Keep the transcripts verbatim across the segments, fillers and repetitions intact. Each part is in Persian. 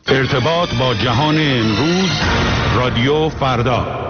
ارتباط با جهان امروز، رادیو فردا.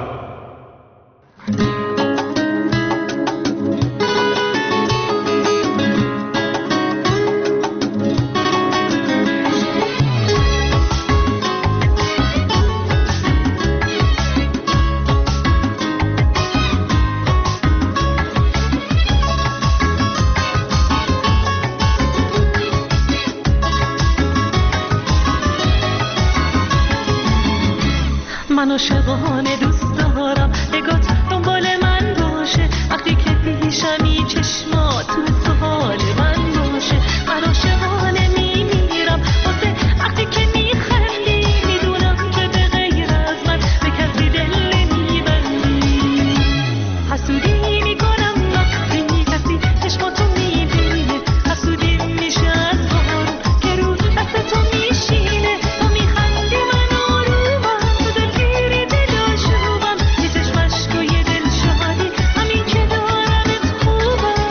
من عاشقانه دوست دارم نگات دنبال من باشه، وقتی که پیشمی چشمات تو سوال من باشه. من عاشقانه میمیرم واسه وقتی که میخندی، میدونم که به غیر از من به کسی دل نمیبندی. حسودی میکنم وقتی کسی چشماتو میبینه، حسودی میشه از بارون که رو دست تو میشینه. تو میخندی من آرومم، تو دلگیری دلاشوبم، یه چشمش تو یه دل شادی، همین که دارمت خوبم.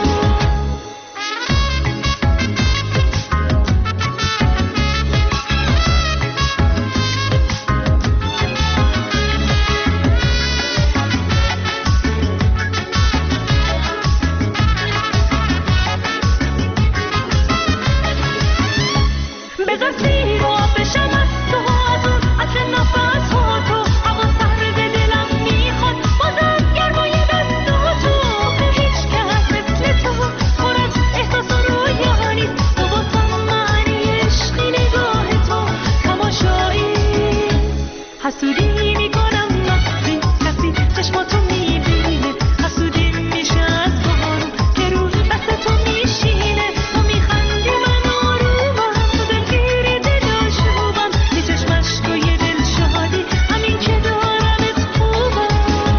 بذار سیر و آب بشم از تو، از اون اصل نفس ها تو. هوا سرد دلم میخواد بازم گرمای دست تو. هیچ کس مثل تو پر از احساس و رویا نیست. تو واسم معنی عشقی، نگاه تو تماشایی. حسودی میکنم وقتی کسی چشماتو میبینه، حسودی میشه از بارون که رو دست تو میشینه. تو میخندی من آرومم، تو دلگیری دلاشوبم، یه چشمش تو یه دل شادی، همین که دارمت خوبم.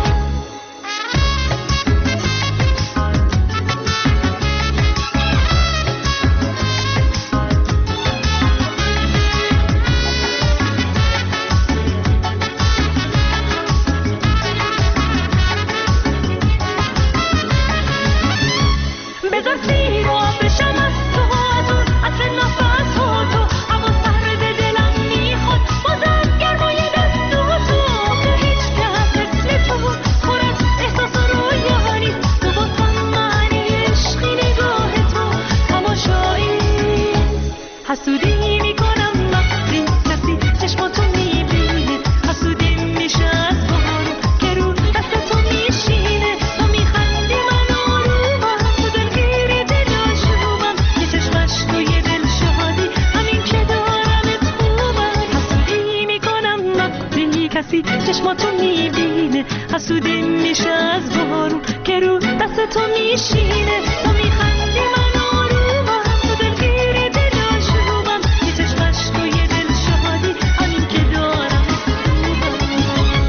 بذار سیر و آب بشم از تو، از اون اصل نفس ها تو. هوا سرد دلم میخواد بازم گرمای دست تو. هیچ کس مثل تو پر از احساس و رویا نیست. تو واسم معنی عشقی، نگاه تو تماشایی. حسودی میکنم وقتی کسی چشماتو میبینه، حسودی میشه از بارون که رو دست تو میشینه. تو میخندی من آرومم، تو دلگیری دلاشوبم، یه چشمش تو یه دل شادی، همین که دارمت خوبم. حسودی میکنم وقتی کسی چشماتو میبینه، حسودی میشه از بارون که رو دست تو میشینه. تو میخندی من آرومم، تو دلگیری دلاشوبم، یه چشمش تو یه دل شادی، همین که دارمت خوبم.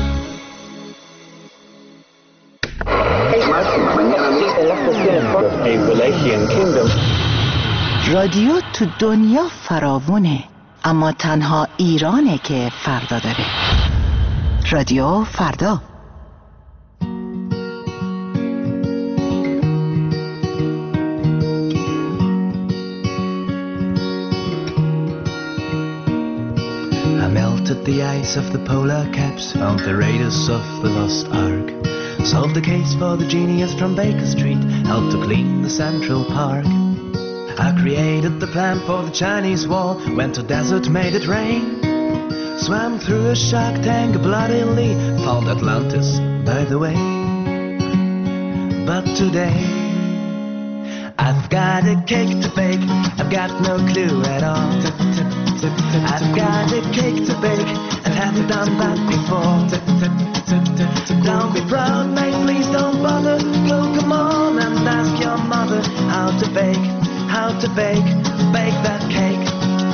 رادیو تو دنیا فراوونه، اما تنها ایرانه که فردا داره. رادیو فردا. I melted the ice of the polar caps, found the raiders of the lost ark, solved the case for the genius from Baker Street, helped to clean the Central Park. I created the plan for the Chinese wall, went to desert, made it rain, swam through a shark tank bloodily, found Atlantis by the way. But today I've got a cake to bake, I've got no clue at all. I've got a cake to bake and haven't done that before. Don't be proud, mate, please don't bother. Go, come on and ask your mother how to bake, how to bake, bake that cake.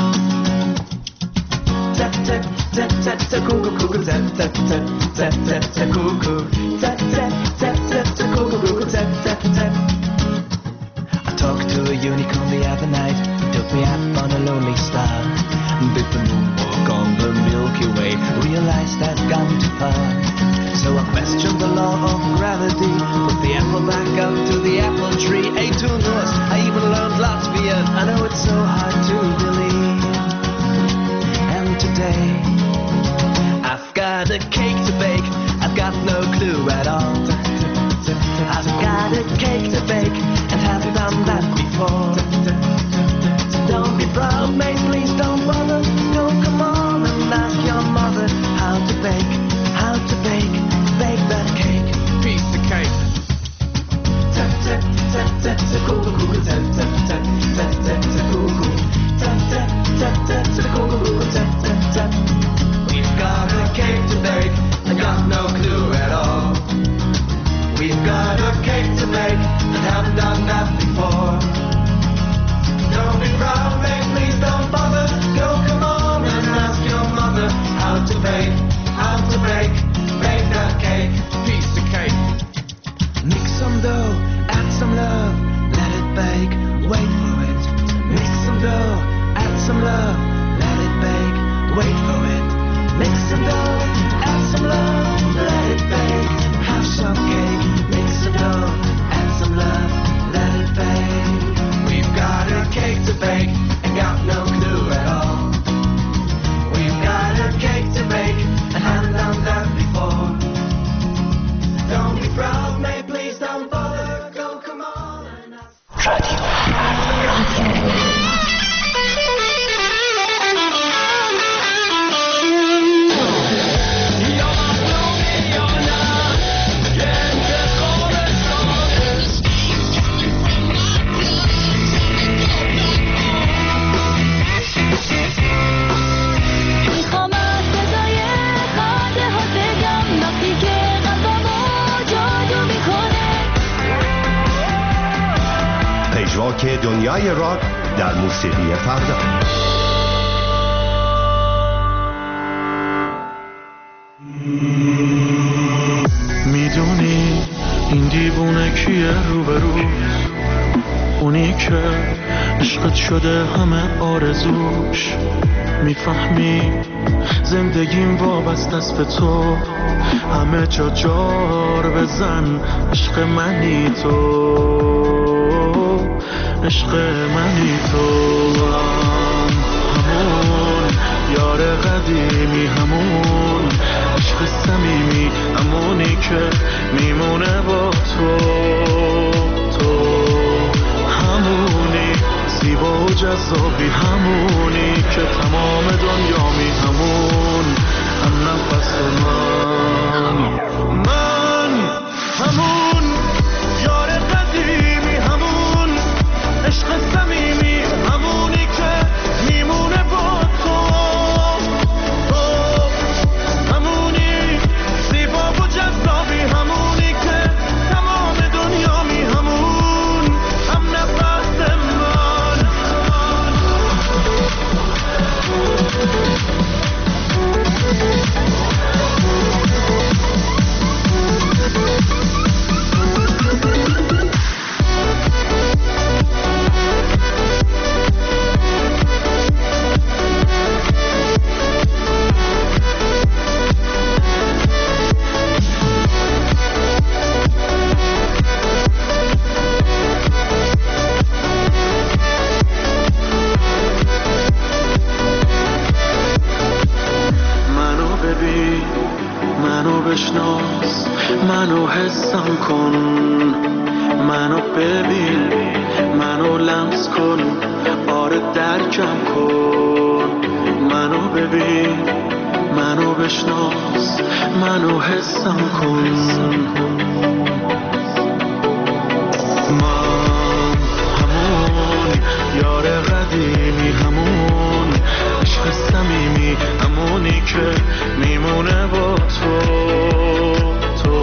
Tap tap tap tap tap cuckoo cuckoo tap tap tap tap tap tap cuckoo tap tap tap tap tap cuckoo cuckoo tap tap tap. I talked to a unicorn the other night. He took me up on a lonely star. Did the moonwalk on the Milky Way. Realized I'd gone too far. So I questioned the law of gravity. Put the apple back up to the apple tree. Ate two Norse. I even learned Latvian. I know it's so hard to believe. And to day. I've got a cake to bake, I've got no clue at all. I've got a cake to bake and haven't done that before. Don't be proud, mate, please don't bother. Go, come on and ask your mother how to bake, how to bake, bake that cake. Piece of cake. Tap, tap, tap, tap, tap, cool, cool, tap, tap, tap, tap, tap, tap, cool, cool. Tap, tap, tap, tap, tap, cool, cool, tap, tap, tap. We've got a cake to bake, I got no clue at all. We've got a cake to bake, and haven't done that before. Don't be proud, mate, please don't bother. Go, come on and ask your mother how to bake, how to bake, bake that cake. Piece of cake. Mix some dough, add some love, let it bake, wait for it. Mix some dough, add some love, let it bake, wait for it. Mix some dough, add some love, let it bake, have some cake. Mix some dough, add some love, let it bake. We've got a cake to bake and got no clue at all. We've got a cake to bake and haven't done that before. Don't be proud, mate, please don't bother. Go, come on and ask. رادیو میخوام از صدای خنده ها بگم وقتی که قلبمو جادو میکنه. پژواک دنیای راک در موسیقی فردا. میدونی این دیوونه کیه روبروز؟ اونی که عشقت شده همه آرزوش. میفهمی زندگیم وابسته است به تو، همه جا جار بزن. عشق منی تو، عشق منی تو. همون یار قدیمی، همون عشق صمیمی، همونی که میمونه با تو. تو همونی زیبا و جذابی، همونی که تمام دنیامی، همون هم نفس من. من همون یار قدیمی، همون عشق صمیمی، همونی که میمونه با تو. تو همونی زیبا و جذابی، همونی که تمام دنیامی، همون هم نفس من. بشناس، منو حسم کن، منو ببین، منو لمس کن، آره درکم کن. منو ببین، منو بشناس، منو حسم کن. من همون یار قدیمی، همون عشق صمیمی، همونی که میمونه با تو. تو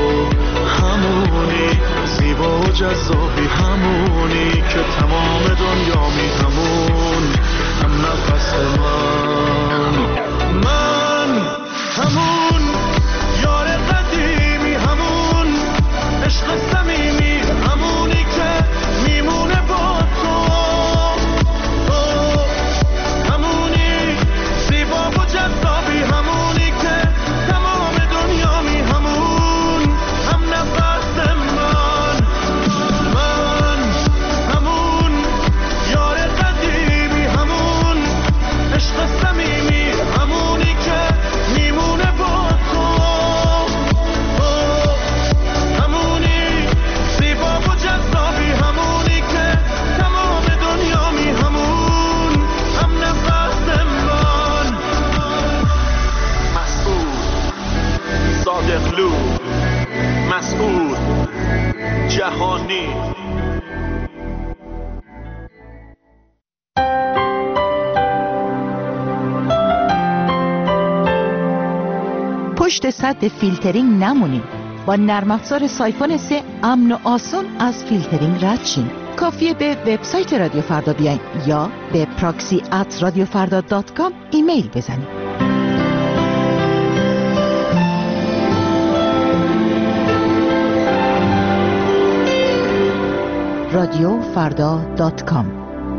همونی زیبا و جذابی، همونی که تمام دنیامی، همون هم نفس من. من همون یار قدیمی، همون عشق صمیمی، همونی که میمونه با تو. تو پشت سد فیلترینگ نمونیم. با نرم افزار سایفون سه امن و آسان از فیلترینگ رد شیم. کافیه به وبسایت رادیو فردا بیاین یا به پراکسی ات رادیو فردا دات کام ایمیل بزنید. رادیو فردا دات کام.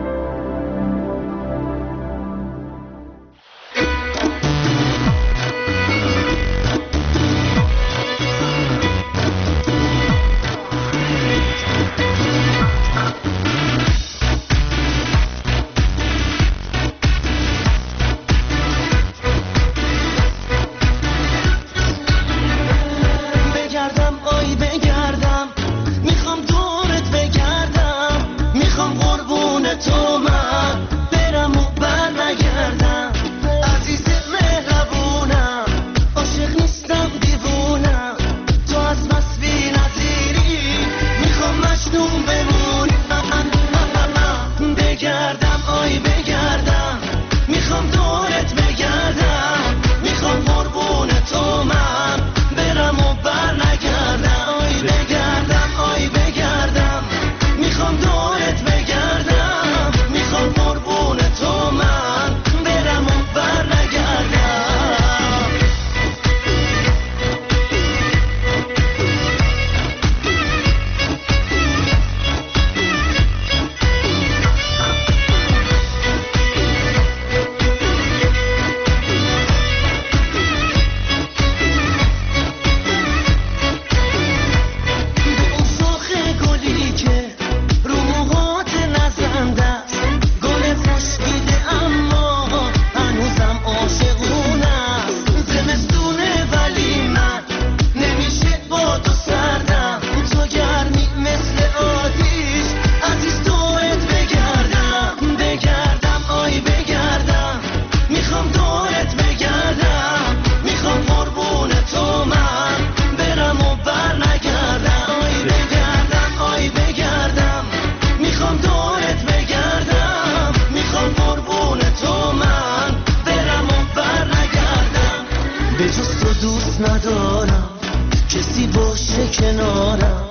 ندارم کسی باشه کنارم،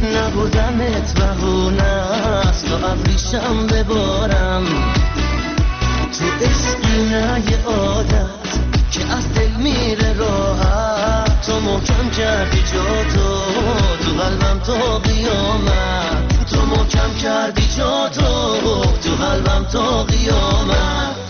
نبودمت بهونه است تا ابریشم ببارم. تو عشقی نه یه عادت که از دل میره راحت، تو محکم کردی جا تو تو قلبم تا قیامت، تو محکم کردی جا تو تو قلبم تا قیامت.